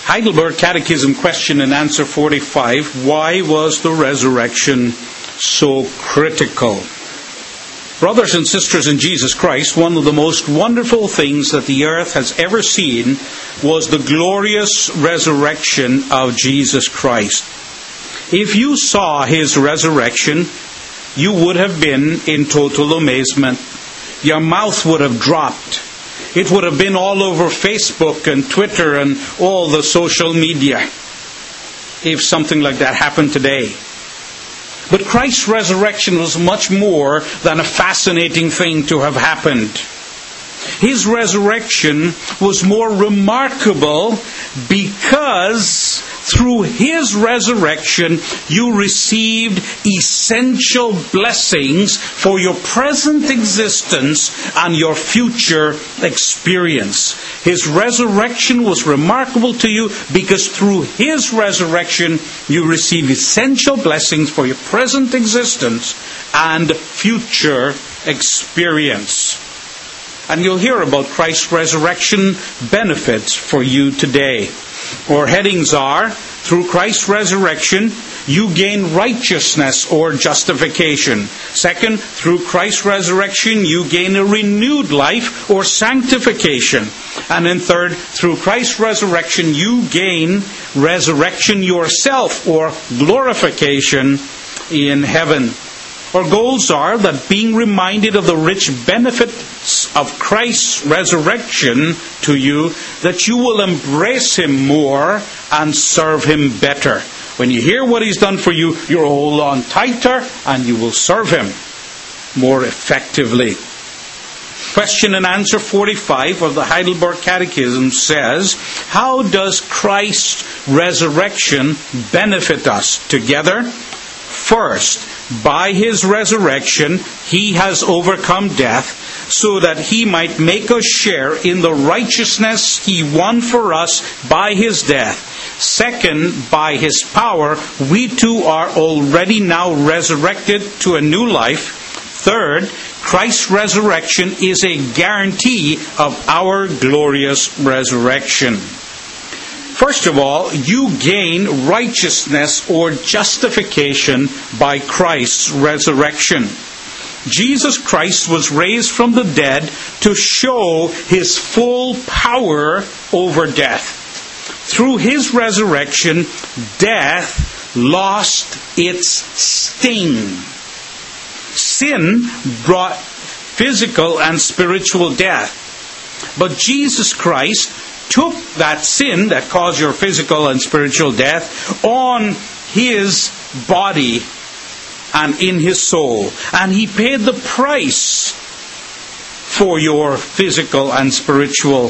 Heidelberg Catechism question and answer 45. Why was the resurrection so critical? Brothers and sisters in Jesus Christ, one of the most wonderful things that the earth has ever seen was the glorious resurrection of Jesus Christ. If you saw his resurrection, you would have been in total amazement. Your mouth would have dropped. It would have been all over Facebook and Twitter and all the social media if something like that happened today. But Christ's resurrection was much more than a fascinating thing to have happened. His resurrection was more remarkable because through his resurrection you received essential blessings for your present existence and your future experience. His resurrection was remarkable to you because through his resurrection you receive essential blessings for your present existence and future experience. And you'll hear about Christ's resurrection benefits for you today. Our headings are, through Christ's resurrection, you gain righteousness or justification. Second, through Christ's resurrection, you gain a renewed life or sanctification. And then third, through Christ's resurrection, you gain resurrection yourself or glorification in heaven. Our goals are that being reminded of the rich benefits of Christ's resurrection to you, that you will embrace him more and serve him better. When you hear what he's done for you, you'll hold on tighter and you will serve him more effectively. Question and answer 45 of the Heidelberg Catechism says, how does Christ's resurrection benefit us? Together, first, by his resurrection, he has overcome death, so that he might make us share in the righteousness he won for us by his death. Second, by his power, we too are already now resurrected to a new life. Third, Christ's resurrection is a guarantee of our glorious resurrection. First of all, you gain righteousness or justification by Christ's resurrection. Jesus Christ was raised from the dead to show his full power over death. Through his resurrection, death lost its sting. Sin brought physical and spiritual death. But Jesus Christ took that sin that caused your physical and spiritual death on his body and in his soul. And he paid the price for your physical and spiritual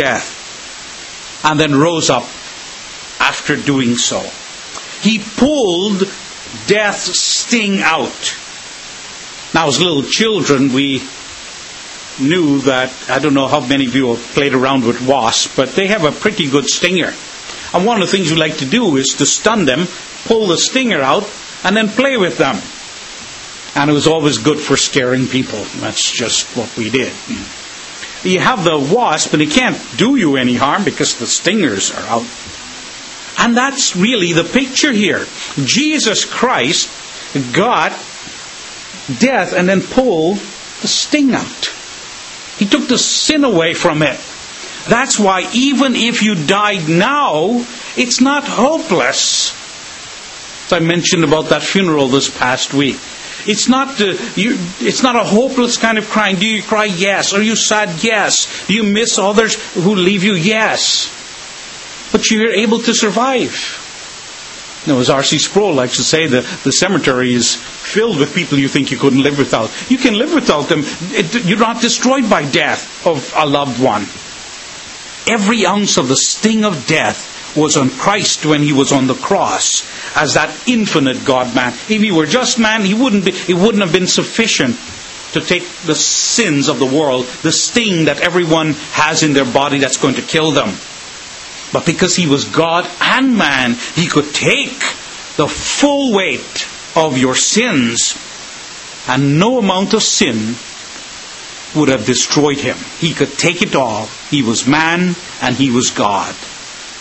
death. And then rose up after doing so. He pulled death's sting out. Now, as little children, we knew that, I don't know how many of you have played around with wasps, but they have a pretty good stinger. And one of the things you like to do is to stun them, pull the stinger out, and then play with them. And it was always good for scaring people. That's just what we did. You have the wasp, and it can't do you any harm because the stingers are out. And that's really the picture here. Jesus Christ got death and then pulled the sting out. He took the sin away from it. That's why even if you died now, it's not hopeless. As I mentioned about that funeral this past week. It's not a hopeless kind of crying. Do you cry? Yes. Are you sad? Yes. Do you miss others who leave you? Yes. But you're able to survive. Now, as R.C. Sproul likes to say, the cemetery is filled with people you think you couldn't live without. You can live without them. You're not destroyed by death of a loved one. Every ounce of the sting of death was on Christ when he was on the cross as that infinite God-man. If he were just man, it wouldn't have been sufficient to take the sins of the world, the sting that everyone has in their body that's going to kill them. But because he was God and man, he could take the full weight of your sins, and no amount of sin would have destroyed him. He could take it all. He was man and he was God.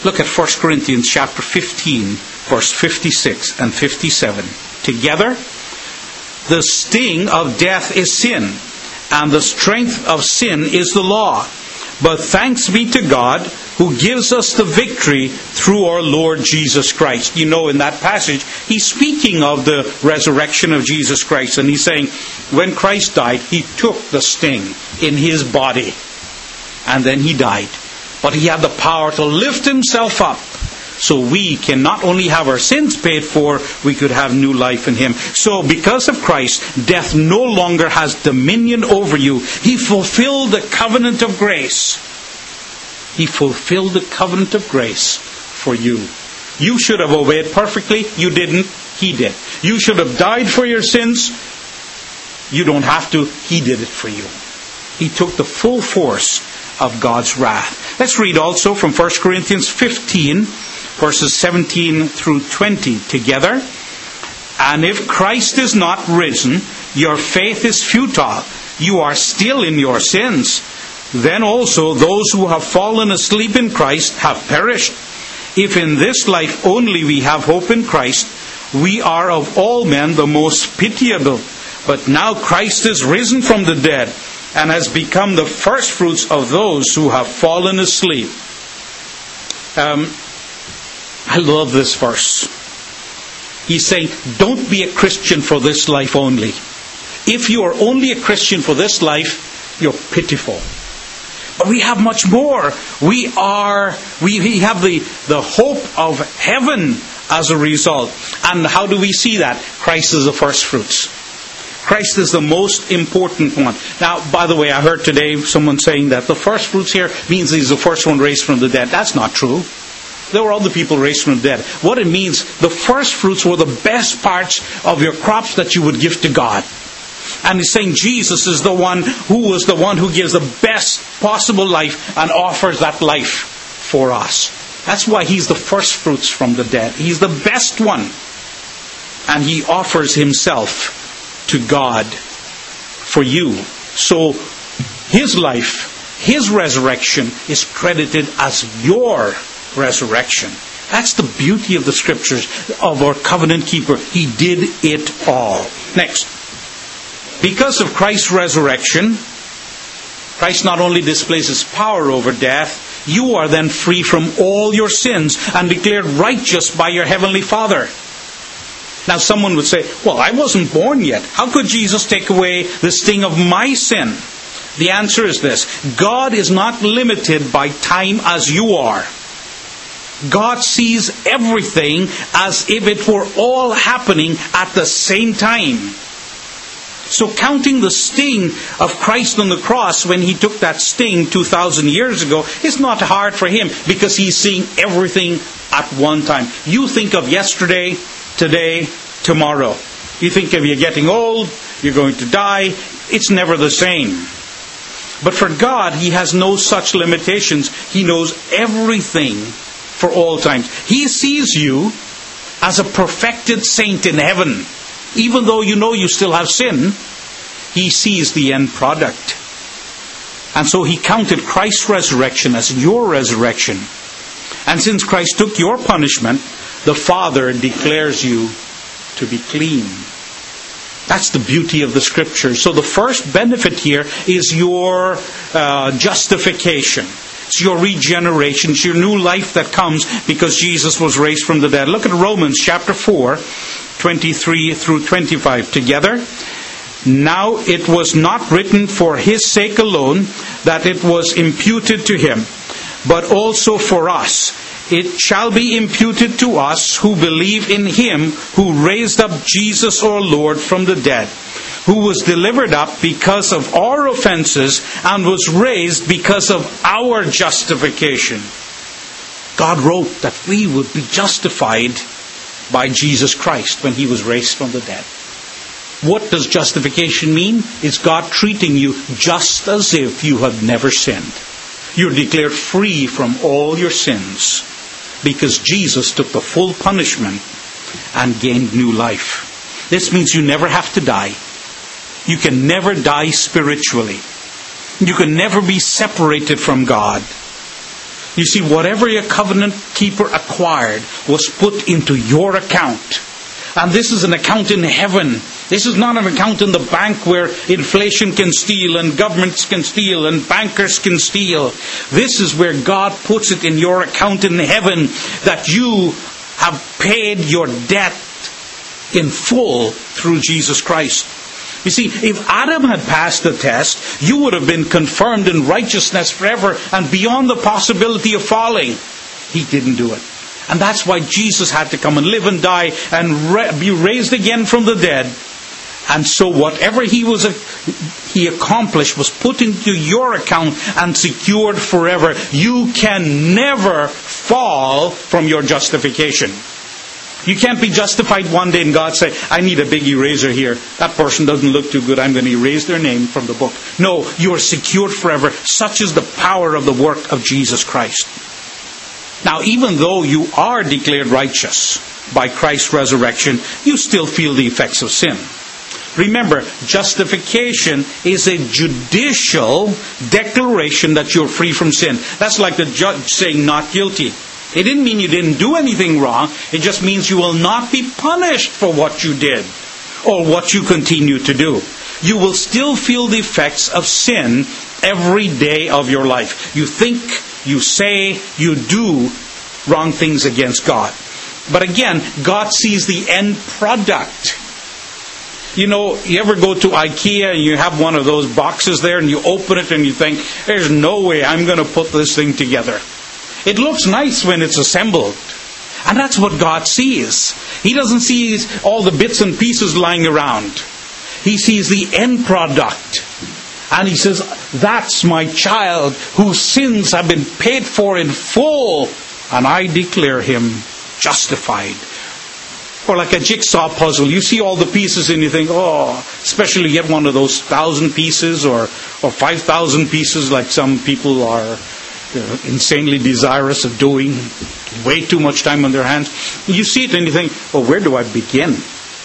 Look at 1 Corinthians chapter 15, verse 56 and 57. Together, the sting of death is sin, and the strength of sin is the law. But thanks be to God, who gives us the victory through our Lord Jesus Christ. You know, in that passage, he's speaking of the resurrection of Jesus Christ. And he's saying, when Christ died, he took the sting in his body. And then he died. But he had the power to lift himself up. So we can not only have our sins paid for, we could have new life in him. So because of Christ, death no longer has dominion over you. He fulfilled the covenant of grace. He fulfilled the covenant of grace for you. You should have obeyed perfectly. You didn't. He did. You should have died for your sins. You don't have to. He did it for you. He took the full force of God's wrath. Let's read also from 1 Corinthians 15, verses 17 through 20 together. And if Christ is not risen, your faith is futile. You are still in your sins. Then also those who have fallen asleep in Christ have perished. If in this life only we have hope in Christ, we are of all men the most pitiable. But now Christ is risen from the dead, and has become the firstfruits of those who have fallen asleep. I love this verse. He's saying, don't be a Christian for this life only. If you are only a Christian for this life, you're pitiful. But we have much more. We have the hope of heaven as a result. And how do we see that? Christ is the firstfruits. Christ is the most important one. Now, by the way, I heard today someone saying that the firstfruits here means he's the first one raised from the dead. That's not true. There were other people raised from the dead. What it means, the firstfruits were the best parts of your crops that you would give to God. And he's saying Jesus is the one who gives the best possible life and offers that life for us. That's why he's the firstfruits from the dead. He's the best one. And he offers himself to God for you. So his life, his resurrection is credited as your resurrection. That's the beauty of the scriptures, of our covenant keeper. He did it all. Next. Because of Christ's resurrection, Christ not only displays his power over death, you are then free from all your sins and declared righteous by your heavenly Father. Now someone would say, well, I wasn't born yet. How could Jesus take away the sting of my sin? The answer is this. God is not limited by time as you are. God sees everything as if it were all happening at the same time. So counting the sting of Christ on the cross when he took that sting 2,000 years ago is not hard for him, because he's seeing everything at one time. You think of yesterday, today, tomorrow. You think if you're getting old, you're going to die. It's never the same. But for God, he has no such limitations. He knows everything for all times. He sees you as a perfected saint in heaven. Even though you know you still have sin, he sees the end product. And so he counted Christ's resurrection as your resurrection. And since Christ took your punishment, the Father declares you to be clean. That's the beauty of the Scriptures. So the first benefit here is your justification. It's your regeneration. It's your new life that comes because Jesus was raised from the dead. Look at Romans chapter 4, 23 through 25 together. Now it was not written for his sake alone that it was imputed to him, but also for us. It shall be imputed to us who believe in him who raised up Jesus our Lord from the dead, who was delivered up because of our offenses and was raised because of our justification. God wrote that we would be justified by Jesus Christ when he was raised from the dead. What does justification mean? It's God treating you just as if you had never sinned. You're declared free from all your sins because Jesus took the full punishment and gained new life. This means you never have to die. You can never die spiritually. You can never be separated from God. You see, whatever your covenant keeper acquired was put into your account. And this is an account in heaven. This is not an account in the bank where inflation can steal and governments can steal and bankers can steal. This is where God puts it in your account in heaven, that you have paid your debt in full through Jesus Christ. You see, if Adam had passed the test, you would have been confirmed in righteousness forever and beyond the possibility of falling. He didn't do it. And that's why Jesus had to come and live and die and be raised again from the dead. And so whatever he accomplished was put into your account and secured forever. You can never fall from your justification. You can't be justified one day and God say, I need a big eraser here. That person doesn't look too good. I'm going to erase their name from the book. No, you are secured forever. Such is the power of the work of Jesus Christ. Now, even though you are declared righteous by Christ's resurrection, you still feel the effects of sin. Remember, justification is a judicial declaration that you're free from sin. That's like the judge saying not guilty. It didn't mean you didn't do anything wrong. It just means you will not be punished for what you did or what you continue to do. You will still feel the effects of sin every day of your life. You think, you say, you do wrong things against God. But again, God sees the end product. You know, you ever go to IKEA and you have one of those boxes there and you open it and you think, there's no way I'm going to put this thing together. It looks nice when it's assembled. And that's what God sees. He doesn't see all the bits and pieces lying around. He sees the end product. And He says, that's my child whose sins have been paid for in full. And I declare him justified. Or like a jigsaw puzzle. You see all the pieces and you think, oh, especially you get one of those 1,000 pieces or 5,000 pieces like some people are insanely desirous of doing, way too much time on their hands. You see it and you think, well, where do I begin?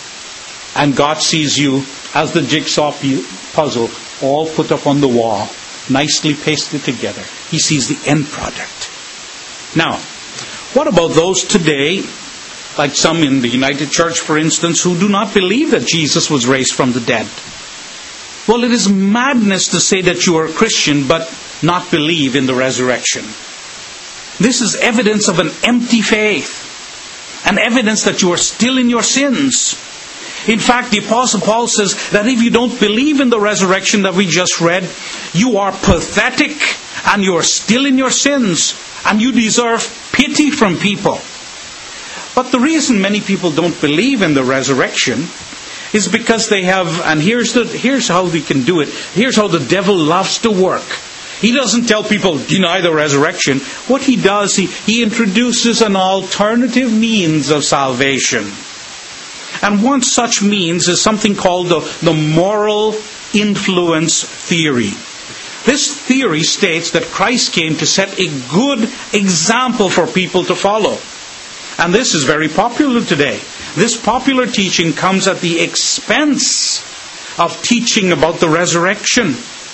And God sees you as the jigsaw puzzle, all put up on the wall, nicely pasted together. He sees the end product. Now, what about those today, like some in the United Church, for instance, who do not believe that Jesus was raised from the dead? Well, it is madness to say that you are a Christian, but not believe in the resurrection. This is evidence of an empty faith, an evidence that you are still in your sins. In fact, the Apostle Paul says that if you don't believe in the resurrection that we just read, you are pathetic and you are still in your sins and you deserve pity from people. But the reason many people don't believe in the resurrection is because they have, and here's how they can do it. Here's how the devil loves to work. He doesn't tell people, deny the resurrection. What he does, he introduces an alternative means of salvation. And one such means is something called the moral influence theory. This theory states that Christ came to set a good example for people to follow. And this is very popular today. This popular teaching comes at the expense of teaching about the resurrection.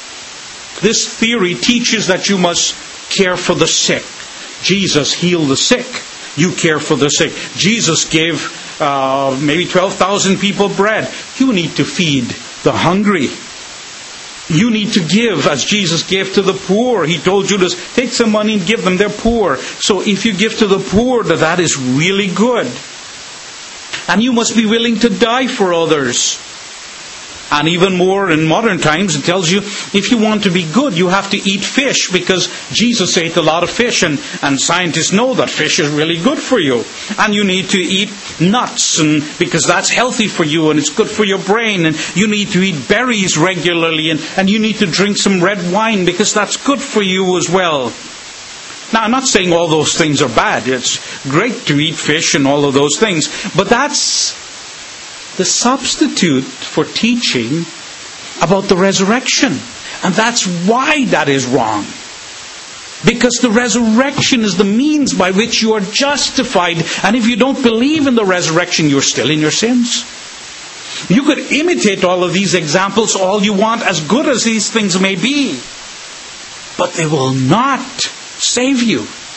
This theory teaches that you must care for the sick. Jesus healed the sick. You care for the sick. Jesus gave maybe 12,000 people bread. You need to feed the hungry. You need to give as Jesus gave to the poor. He told you to take some money and give them. They're poor. So if you give to the poor, that is really good. And you must be willing to die for others. And even more in modern times, it tells you if you want to be good, you have to eat fish, because Jesus ate a lot of fish, and scientists know that fish is really good for you. And you need to eat nuts, because that's healthy for you and it's good for your brain. And you need to eat berries regularly, and you need to drink some red wine because that's good for you as well. Now, I'm not saying all those things are bad. It's great to eat fish and all of those things. But that's the substitute for teaching about the resurrection. And that's why that is wrong. Because the resurrection is the means by which you are justified. And if you don't believe in the resurrection, you're still in your sins. You could imitate all of these examples all you want, as good as these things may be. But they will not save you.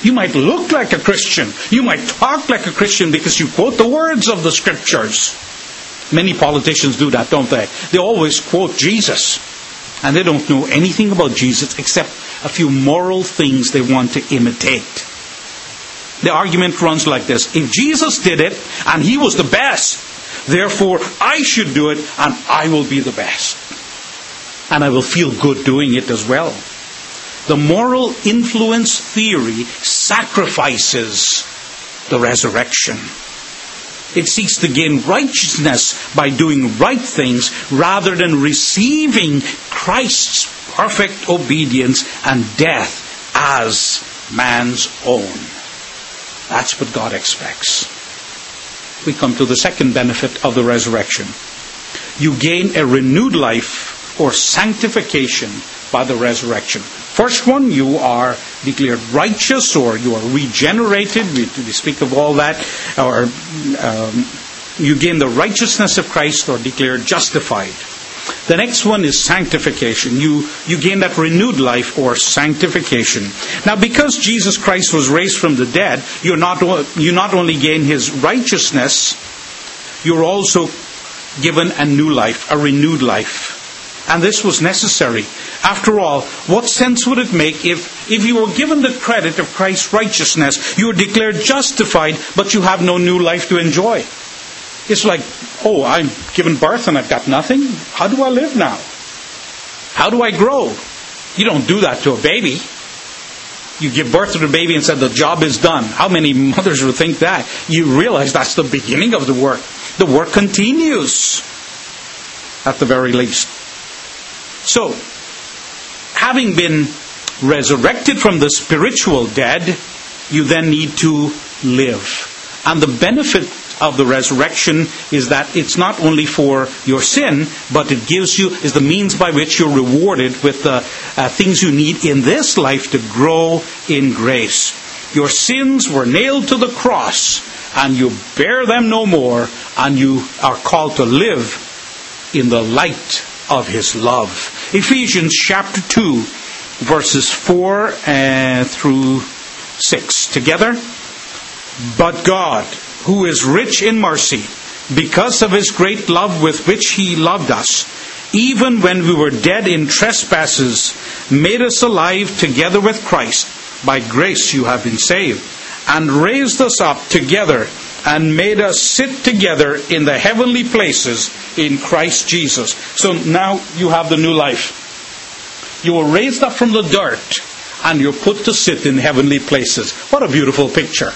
You might look like a Christian. You might talk like a Christian because you quote the words of the Scriptures. Many politicians do that, don't they? They always quote Jesus. And they don't know anything about Jesus except a few moral things they want to imitate. The argument runs like this. If Jesus did it and He was the best, therefore I should do it and I will be the best. And I will feel good doing it as well. The moral influence theory sacrifices the resurrection. It seeks to gain righteousness by doing right things rather than receiving Christ's perfect obedience and death as man's own. That's what God expects. We come to the second benefit of the resurrection. You gain a renewed life or sanctification by the resurrection. First one, you are declared righteous or you are regenerated. We speak of all that. Or you gain the righteousness of Christ or declared justified. The next one is sanctification. You gain that renewed life or sanctification. Now, because Jesus Christ was raised from the dead, you not only gain His righteousness, you're also given a new life, a renewed life. And this was necessary. After all, what sense would it make if you were given the credit of Christ's righteousness, you were declared justified, but you have no new life to enjoy? It's like, oh, I'm given birth and I've got nothing. How do I live now? How do I grow? You don't do that to a baby. You give birth to the baby and say the job is done. How many mothers would think that? You realize that's the beginning of the work. The work continues, at the very least. So, having been resurrected from the spiritual dead, you then need to live. And the benefit of the resurrection is that it's not only for your sin, but it is the means by which you're rewarded with the things you need in this life to grow in grace. Your sins were nailed to the cross, and you bear them no more, and you are called to live in the light of His love. Ephesians chapter 2, verses 4 through 6. Together. But God, who is rich in mercy, because of His great love with which He loved us, even when we were dead in trespasses, made us alive together with Christ. By grace you have been saved, and raised us up together, and made us sit together in the heavenly places in Christ Jesus. So now you have the new life. You were raised up from the dirt, and you're put to sit in heavenly places. What a beautiful picture.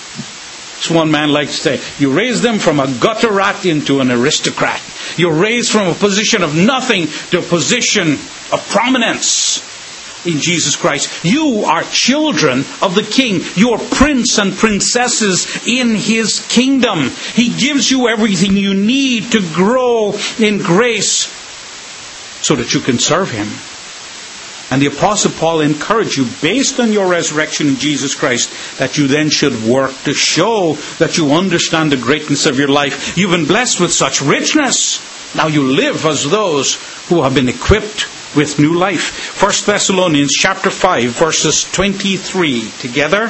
As one man likes to say, you raise them from a gutter rat into an aristocrat. You're raised from a position of nothing to a position of prominence in Jesus Christ. You are children of the King. You are prince and princesses in His kingdom. He gives you everything you need to grow in grace so that you can serve Him. And the Apostle Paul encouraged you, based on your resurrection in Jesus Christ, that you then should work to show that you understand the greatness of your life. You've been blessed with such richness. Now you live as those who have been equipped with new life. 1 Thessalonians chapter 5, verses 23. Together.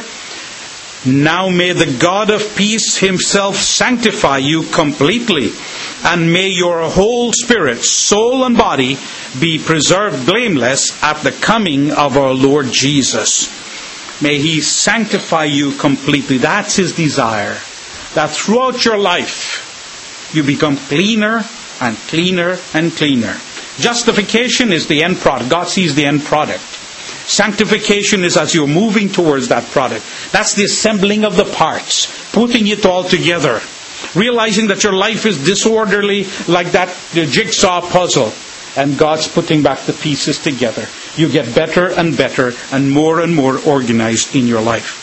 Now may the God of peace Himself sanctify you completely, and may your whole spirit, soul, and body be preserved blameless at the coming of our Lord Jesus. May He sanctify you completely. That's His desire. That throughout your life, you become cleaner and cleaner and cleaner. Justification is the end product. God sees the end product. Sanctification is as you're moving towards that product. That's the assembling of the parts, putting it all together, realizing that your life is disorderly like the jigsaw puzzle, and God's putting back the pieces together. You get better and better and more organized in your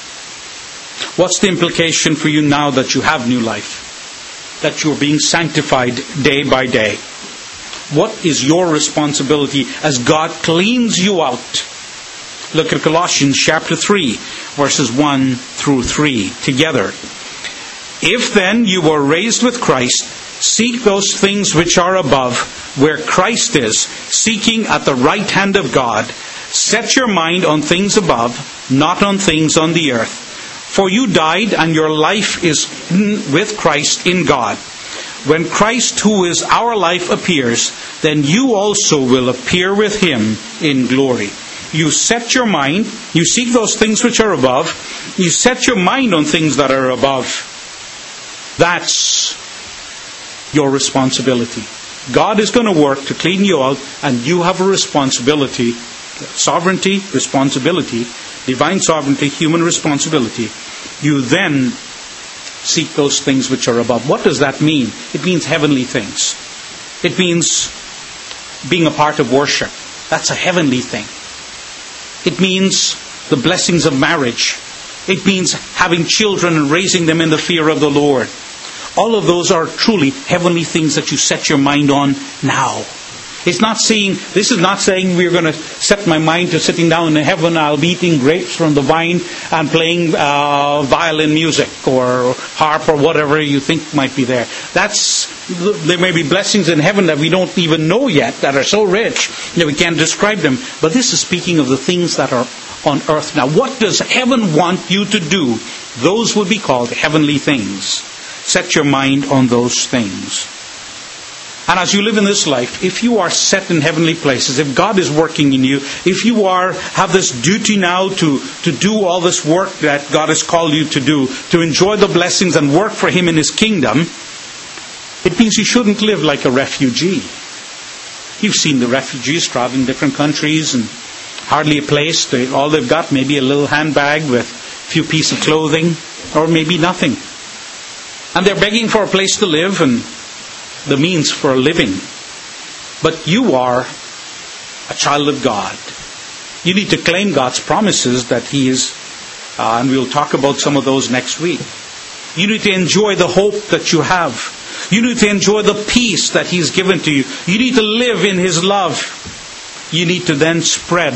life. What's the implication for you now that you have new life? That you're being sanctified day by day. What is your responsibility as God cleans you out? Look at Colossians chapter 3, verses 1 through 3 together. If then you were raised with Christ, seek those things which are above, where Christ is, seeking at the right hand of God. Set your mind on things above, not on things on the earth. For you died, and your life is hidden with Christ in God. When Christ, who is our life, appears, then you also will appear with him in glory. You set your mind, you seek those things which are above, you set your mind on things that are above. That's your responsibility. God is going to work to clean you out, and you have a responsibility. Sovereignty, responsibility, divine sovereignty, human responsibility. You then seek those things which are above. What does that mean? It means heavenly things. It means being a part of worship. That's a heavenly thing. It means the blessings of marriage. It means having children and raising them in the fear of the Lord. All of those are truly heavenly things that you set your mind on now. This is not saying we're going to set my mind to sitting down in heaven. I'll be eating grapes from the vine and playing violin music or harp or whatever you think might be there. There may be blessings in heaven that we don't even know yet, that are so rich that we can't describe them. But this is speaking of the things that are on earth now. What does heaven want you to do? Those would be called heavenly things. Set your mind on those things. And as you live in this life, if you are set in heavenly places, if God is working in you, if you have this duty now to do all this work that God has called you to do, to enjoy the blessings and work for him in his kingdom, it means you shouldn't live like a refugee. You've seen the refugees traveling different countries and hardly a place. All they've got, maybe a little handbag with a few pieces of clothing, or maybe nothing. And they're begging for a place to live and the means for a living. But you are a child of God. You need to claim God's promises that he is, and we'll talk about some of those next week. You need to enjoy the hope that you have. You need to enjoy the peace that he's given to you. You need to live in his love. You need to then spread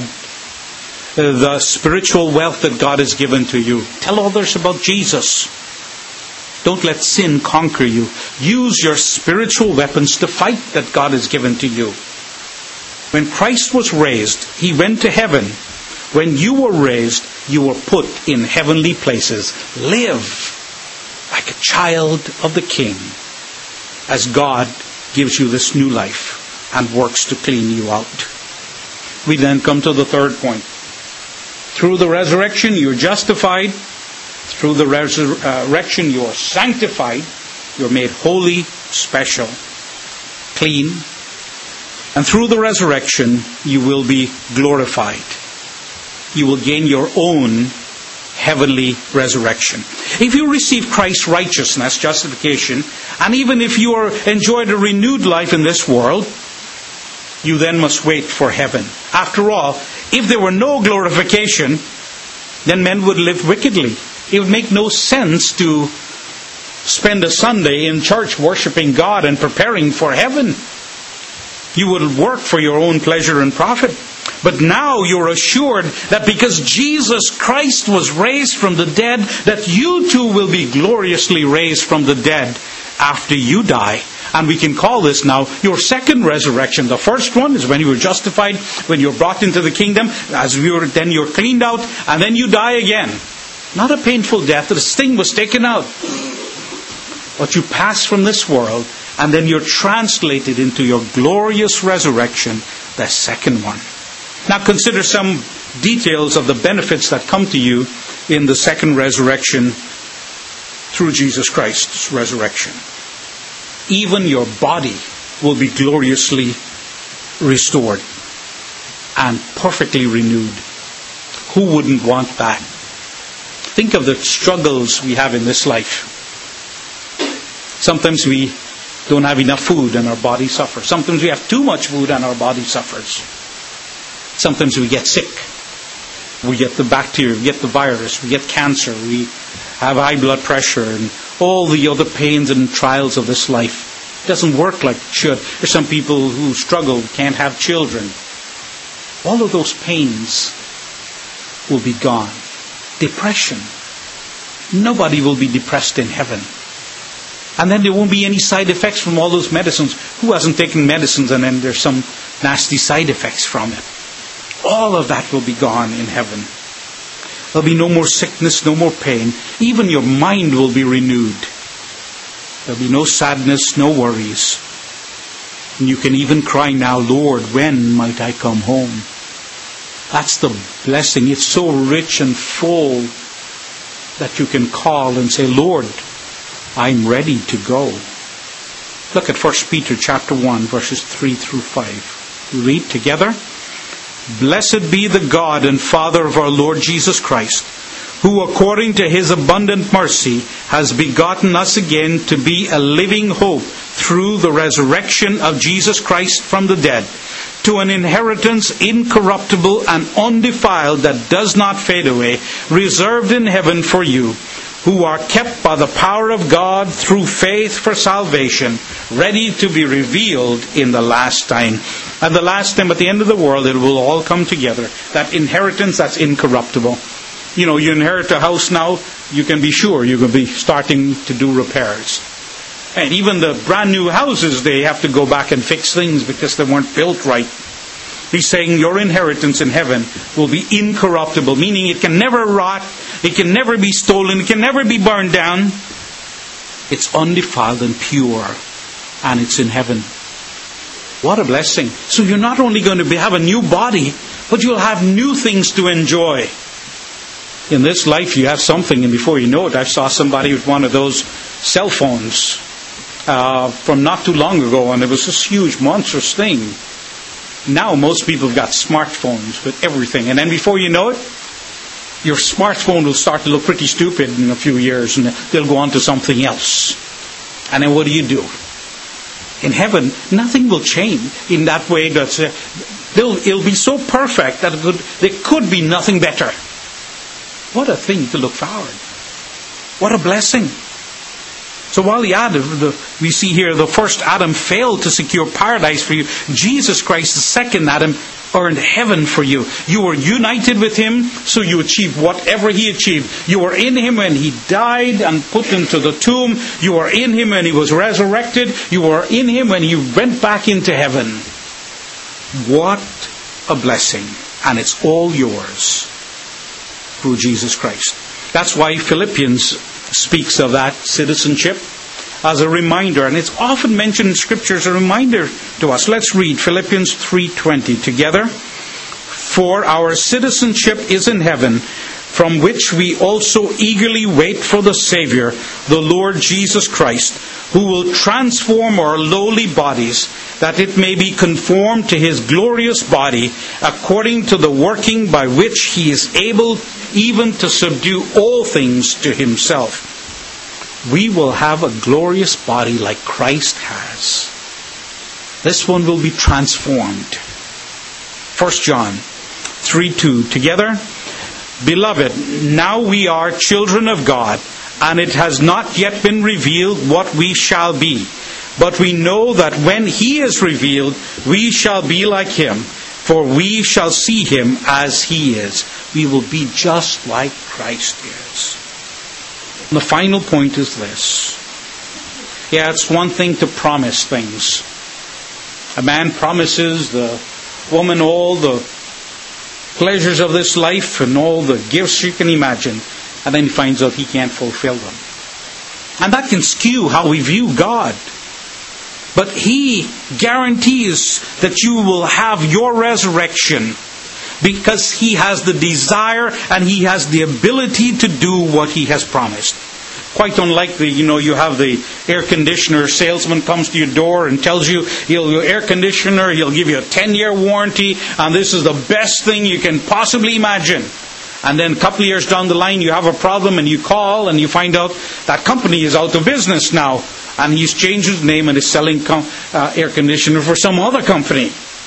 the spiritual wealth that God has given to you. Tell others about Jesus. Don't let sin conquer you. Use your spiritual weapons to fight that God has given to you. When Christ was raised, he went to heaven. When you were raised, you were put in heavenly places. Live like a child of the King as God gives you this new life and works to clean you out. We then come to the third point. Through the resurrection, you're justified. Through the resurrection, you are sanctified. You're made holy, special, clean. And through the resurrection, you will be glorified. You will gain your own heavenly resurrection. If you receive Christ's righteousness, justification, and even if you enjoyed a renewed life in this world, you then must wait for heaven. After all, if there were no glorification, then men would live wickedly. It would make no sense to spend a Sunday in church worshiping God and preparing for heaven. You would work for your own pleasure and profit. But now you're assured that because Jesus Christ was raised from the dead, that you too will be gloriously raised from the dead after you die. And we can call this now your second resurrection. The first one is when you were justified, when you were brought into the kingdom, then you're cleaned out, and then you die again. Not a painful death, the sting was taken out. But you pass from this world, and then you're translated into your glorious resurrection, the second one. Now consider some details of the benefits that come to you in the second resurrection through Jesus Christ's resurrection. Even your body will be gloriously restored and perfectly renewed. Who wouldn't want that? Think of the struggles we have in this life. Sometimes we don't have enough food and our body suffers. Sometimes we have too much food and our body suffers. Sometimes we get sick. We get the bacteria, we get the virus, we get cancer, we have high blood pressure and all the other pains and trials of this life. It doesn't work like it should. There's some people who struggle, can't have children. All of those pains will be gone. Depression. Nobody will be depressed in heaven. And then there won't be any side effects from all those medicines. Who hasn't taken medicines and then there's some nasty side effects from it? All of that will be gone in heaven. There'll be no more sickness, no more pain. Even your mind will be renewed. There'll be no sadness, no worries. And you can even cry now, Lord, when might I come home? That's the blessing. It's so rich and full that you can call and say, Lord, I'm ready to go. Look at 1 Peter chapter 1, verses 3 through 5. We read together. Blessed be the God and Father of our Lord Jesus Christ, who according to his abundant mercy has begotten us again to be a living hope through the resurrection of Jesus Christ from the dead, to an inheritance incorruptible and undefiled that does not fade away, reserved in heaven for you, who are kept by the power of God through faith for salvation, ready to be revealed in the last time. At the last time, at the end of the world, it will all come together. That inheritance that's incorruptible. You know, you inherit a house now, you can be sure you're going to be starting to do repairs. And even the brand new houses, they have to go back and fix things because they weren't built right. He's saying your inheritance in heaven will be incorruptible, meaning it can never rot, it can never be stolen, it can never be burned down. It's undefiled and pure, and it's in heaven. What a blessing. So you're not only going to have a new body, but you'll have new things to enjoy. In this life you have something, and before you know it, I saw somebody with one of those cell phones from not too long ago, and it was this huge, monstrous thing. Now most people have got smartphones with everything, and then before you know it, your smartphone will start to look pretty stupid in a few years, and they'll go on to something else. And then what do? In heaven, nothing will change in that way. It'll be so perfect that there could be nothing better. What a thing to look forward. What a blessing. So while we see here the first Adam failed to secure paradise for you, Jesus Christ, the second Adam, earned heaven for you. You were united with him, so you achieved whatever he achieved. You were in him when he died and put into the tomb. You were in him when he was resurrected. You were in him when he went back into heaven. What a blessing. And it's all yours through Jesus Christ. That's why Philippians speaks of that citizenship as a reminder, and it's often mentioned in Scripture as a reminder to us. Let's read Philippians 3:20 together. For our citizenship is in heaven, from which we also eagerly wait for the Savior, the Lord Jesus Christ, who will transform our lowly bodies, that it may be conformed to his glorious body, according to the working by which he is able even to subdue all things to himself. We will have a glorious body like Christ has. This one will be transformed. 1 John 3:2 together. Beloved, now we are children of God, and it has not yet been revealed what we shall be. But we know that when he is revealed, we shall be like him, for we shall see him as he is. We will be just like Christ is. And the final point is this. Yeah, it's one thing to promise things. A man promises the woman all the pleasures of this life and all the gifts you can imagine, and then he finds out he can't fulfill them. And that can skew how we view God. But he guarantees that you will have your resurrection, because he has the desire and he has the ability to do what he has promised. Quite unlike you have the air conditioner salesman comes to your door and tells you your air conditioner, he'll give you a 10-year warranty, and this is the best thing you can possibly imagine. And then a couple of years down the line you have a problem and you call and you find out that company is out of business now, and he's changed his name and is selling air conditioner for some other company.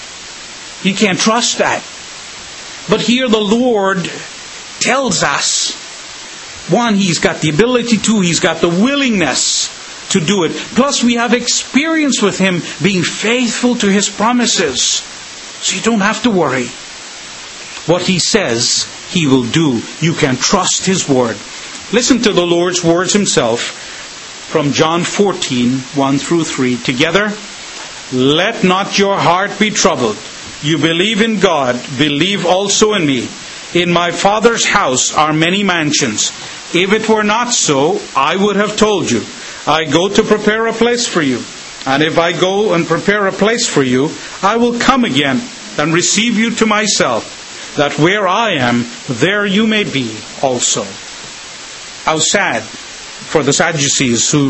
You can't trust that. But here the Lord tells us, one, he's got the ability to, he's got the willingness to do it. Plus we have experience with him being faithful to his promises. So you don't have to worry. What he says, he will do. You can trust his word. Listen to the Lord's words himself from John 14:1-3 together. Let not your heart be troubled. You believe in God, believe also in me. In my Father's house are many mansions. If it were not so, I would have told you. I go to prepare a place for you. And if I go and prepare a place for you, I will come again and receive you to myself, that where I am, there you may be also. How sad for the Sadducees who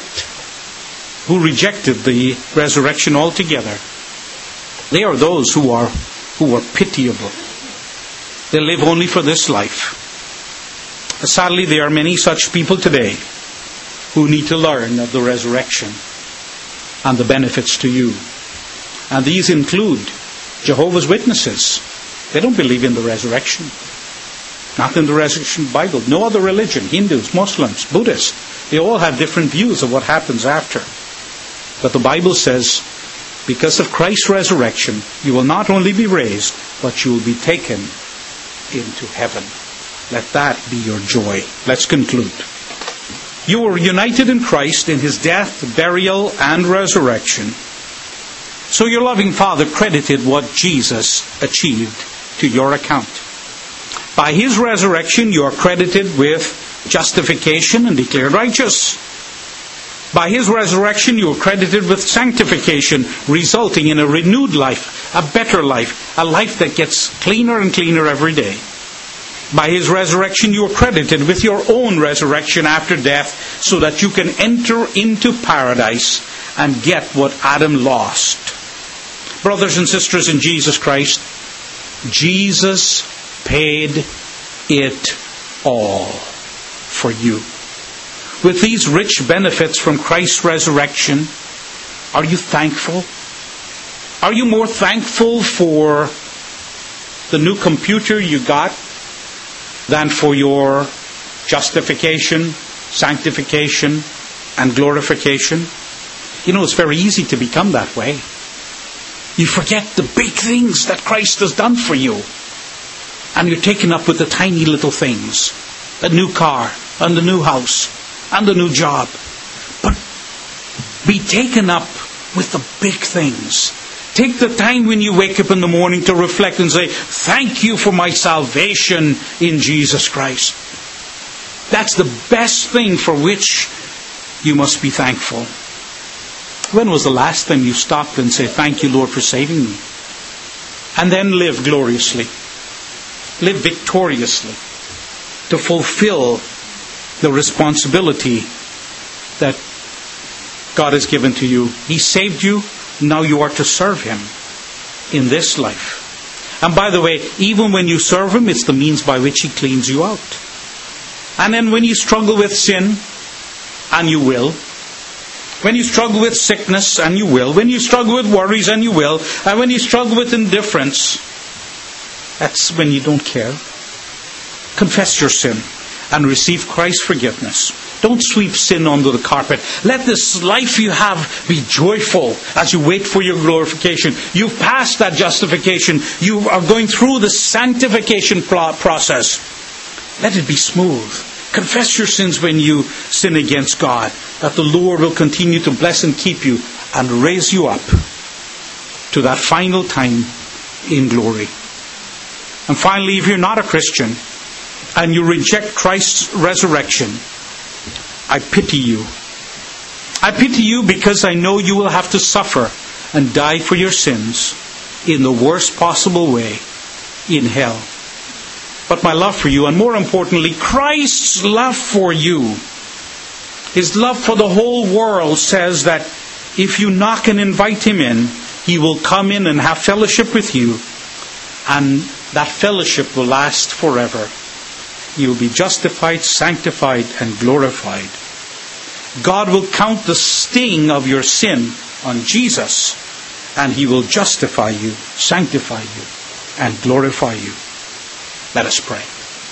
rejected the resurrection altogether. They are those who are pitiable. They live only for this life. Sadly, there are many such people today who need to learn of the resurrection and the benefits to you. And these include Jehovah's Witnesses. They don't believe in the resurrection. Not in the resurrection Bible. No other religion, Hindus, Muslims, Buddhists, they all have different views of what happens after. But the Bible says, because of Christ's resurrection, you will not only be raised, but you will be taken into heaven. Let that be your joy. Let's conclude. You were united in Christ in His death, burial, and resurrection. So your loving Father credited what Jesus achieved to your account. By His resurrection, you are credited with justification and declared righteous. By His resurrection, you are credited with sanctification, resulting in a renewed life, a better life, a life that gets cleaner and cleaner every day. By His resurrection, you are credited with your own resurrection after death, so that you can enter into paradise and get what Adam lost. Brothers and sisters in Jesus Christ, Jesus paid it all for you. With these rich benefits from Christ's resurrection, are you thankful? Are you more thankful for the new computer you got than for your justification, sanctification, and glorification? You know, it's very easy to become that way. You forget the big things that Christ has done for you. And you're taken up with the tiny little things. The new car, and the new house, and the new job. But be taken up with the big things. Take the time when you wake up in the morning to reflect and say, thank you for my salvation in Jesus Christ. That's the best thing for which you must be thankful. When was the last time you stopped and said, thank you, Lord, for saving me? And then live gloriously. Live victoriously. To fulfill the responsibility that God has given to you. He saved you. Now you are to serve Him in this life. And by the way, even when you serve Him, it's the means by which He cleans you out. And then when you struggle with sin, and you will, when you struggle with sickness, and you will, when you struggle with worries, and you will, and when you struggle with indifference, that's when you don't care. Confess your sin and receive Christ's forgiveness. Don't sweep sin under the carpet. Let this life you have be joyful as you wait for your glorification. You've passed that justification. You are going through the sanctification process. Let it be smooth. Confess your sins when you sin against God, that the Lord will continue to bless and keep you and raise you up to that final time in glory. And finally, if you're not a Christian and you reject Christ's resurrection, I pity you. I pity you because I know you will have to suffer and die for your sins in the worst possible way, in hell. But my love for you, and more importantly, Christ's love for you, His love for the whole world, says that if you knock and invite Him in, He will come in and have fellowship with you, and that fellowship will last forever. You will be justified, sanctified, and glorified. God will count the sting of your sin on Jesus, and He will justify you, sanctify you, and glorify you. Let us pray.